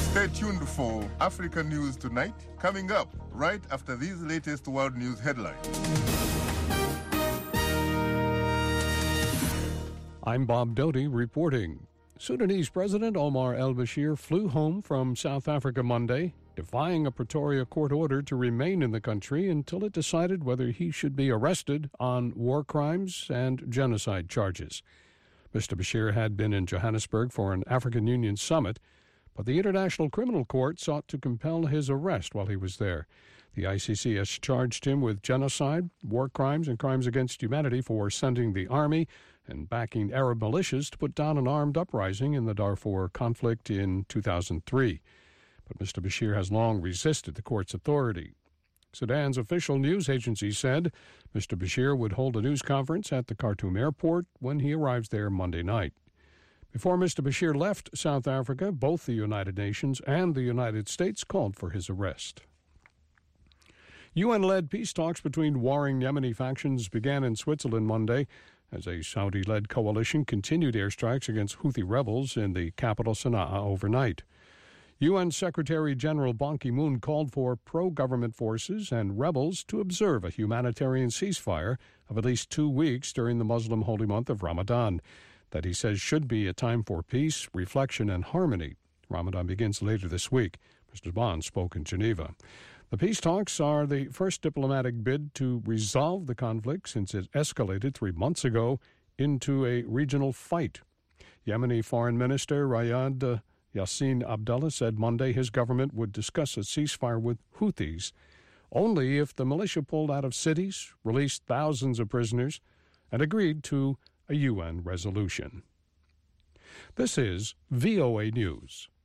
Stay tuned for Africa News Tonight, coming up right after these latest world news headlines. I'm Bob Doty reporting. Sudanese President Omar al-Bashir flew home from South Africa Monday, defying a Pretoria court order to remain in the country until it decided whether he should be arrested on war crimes and genocide charges. Mr. Bashir had been in Johannesburg for an African Union summit, but the International Criminal Court sought to compel his arrest while he was there. The ICC has charged him with genocide, war crimes, and crimes against humanity for sending the army and backing Arab militias to put down an armed uprising in the Darfur conflict in 2003. But Mr. Bashir has long resisted the court's authority. Sudan's official news agency said Mr. Bashir would hold a news conference at the Khartoum airport when he arrives there Monday night. Before Mr. Bashir left South Africa, both the United Nations and the United States called for his arrest. UN-led peace talks between warring Yemeni factions began in Switzerland Monday as a Saudi-led coalition continued airstrikes against Houthi rebels in the capital Sana'a overnight. UN Secretary General Ban Ki-moon called for pro-government forces and rebels to observe a humanitarian ceasefire of at least 2 weeks during the Muslim holy month of Ramadan, that he says should be a time for peace, reflection, and harmony. Ramadan begins later this week. Mr. Ban spoke in Geneva. The peace talks are the first diplomatic bid to resolve the conflict since it escalated 3 months ago into a regional fight. Yemeni Foreign Minister Riyad Yassin Abdullah said Monday his government would discuss a ceasefire with Houthis only if the militia pulled out of cities, released thousands of prisoners, and agreed to a UN resolution. This is VOA News.